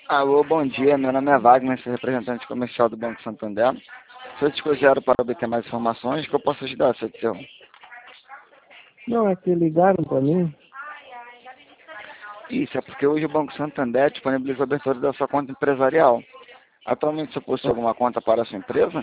Alô, bom dia. Meu nome é Wagner, sou representante comercial do Banco Santander. Se eu te considero para obter mais informações, que eu posso ajudar, seu. Não, é que ligaram para mim. Isso é porque hoje o Banco Santander disponibiliza a abertura da sua conta empresarial. Atualmente você possui alguma conta para a sua empresa?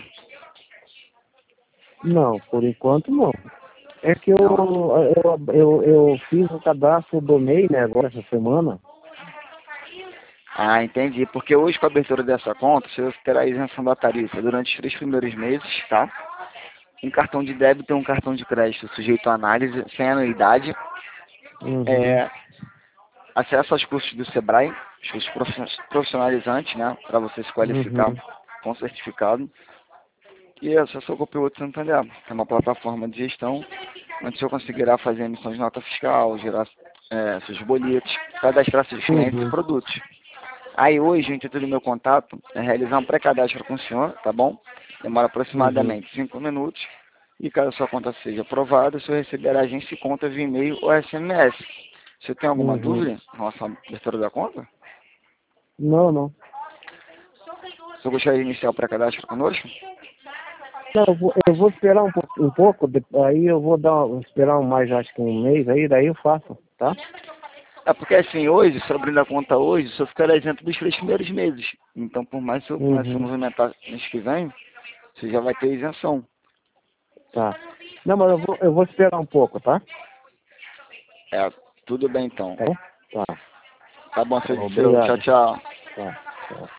Não, por enquanto não. É que Não? eu fiz o cadastro do MEI, né, agora essa semana. Ah, entendi. Porque hoje, com a abertura dessa conta, você terá isenção da tarifa durante os 3 primeiros meses, tá? Um cartão de débito e um cartão de crédito sujeito à análise, sem anuidade. Uhum, É, acesso aos cursos do Sebrae, os cursos profissionalizantes, né? Para você se qualificar uhum, com certificado. E acesso ao Conteúdo Santander, que é uma plataforma de gestão onde você conseguirá fazer emissão de nota fiscal, gerar seus boletos, cadastrar seus clientes e uhum, produtos. Aí hoje, o intuito do meu contato é realizar um pré-cadastro com o senhor, tá bom? Demora uhum. aproximadamente 5 minutos. E caso a sua conta seja aprovada, o senhor receberá agência e conta via e-mail ou SMS. Você tem alguma Uhum. dúvida em relação à abertura da conta? Não, não. Você gostaria de iniciar o pré-cadastro conosco? Não, eu vou esperar um pouco, aí eu vou esperar mais, acho que um mês aí, daí eu faço, tá? É porque assim, hoje, se eu abrir a conta hoje, o senhor ficará isento dos 3 primeiros meses. Então, por mais que eu comece a Uhum, movimentar mês que vem, você já vai ter isenção. tá. Não, mas eu vou esperar um pouco, tá? É, tudo bem então. Tá bom? Tá. Tá bom, seu. Tchau, Obrigado. tchau. Tá. Tá.